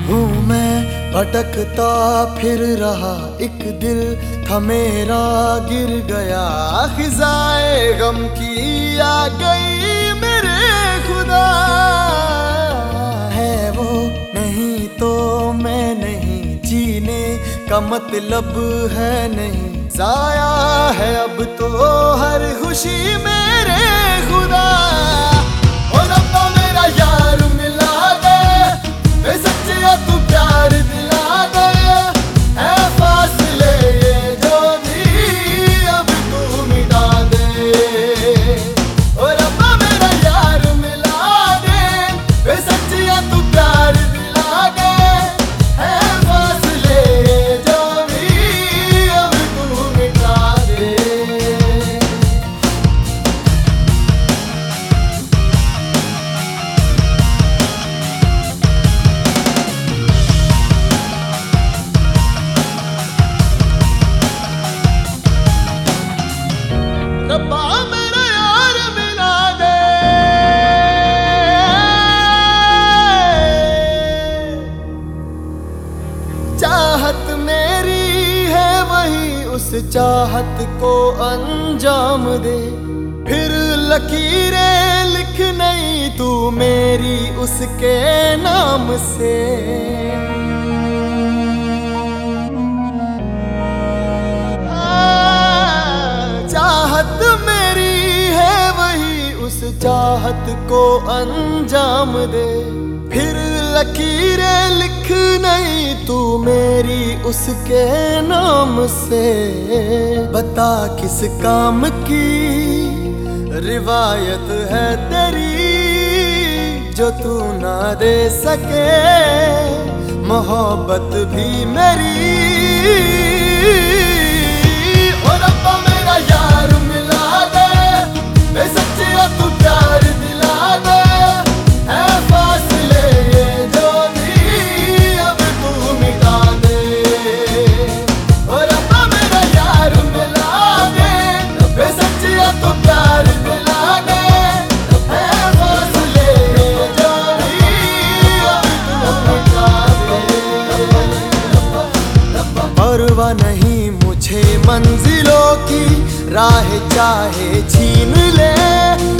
हूँ मैं भटकता फिर रहा, एक दिल था मेरा गिर गया। खिज़ाए गम की आ गई मेरे खुदा, है वो नहीं तो मैं नहीं, जीने का मतलब है नहीं। ज़ाया है अब तो हर खुशी मेरे खुदा। ओ रब्बा मेरा यार मिला दे, ए सच्चिया तू प्यार दिला दे। है फासले ये जो भी अब तू मिटा दे। ओ रब्बा मेरा यार मिला दे, ए सच्चिया तू प्यार दिला दे। है फासले ये जो भी अब तू मिटा दे। रब्बा मेरा यार मिला दे। चाहत मेरी है वही, उस चाहत को अंजाम दे। फिर लकीरें लिख नहीं तू मेरी उसके नाम से। चाहत मेरी है वही, उस चाहत को अंजाम दे। फिर लकीरें लिख नहीं तू मेरी उसके नाम से। बता किस काम की रिवायत है तेरी, जो तू ना दे सके मोहब्बत भी मेरी। ओ रब्बा मेरा यार मिला दे, ए सच्चिया तू प्यार दिला दे। है फासले ये जो भी अब तू मिटा दे। ओ रब्बा मेरा यार मिला दे, ए सच्चिया तू प्यार दिला दे। है फासले ये जो भी अब तू मिटा दे। परवाह नहीं मुझे मंजिलों की, राह चाहे छीन ले।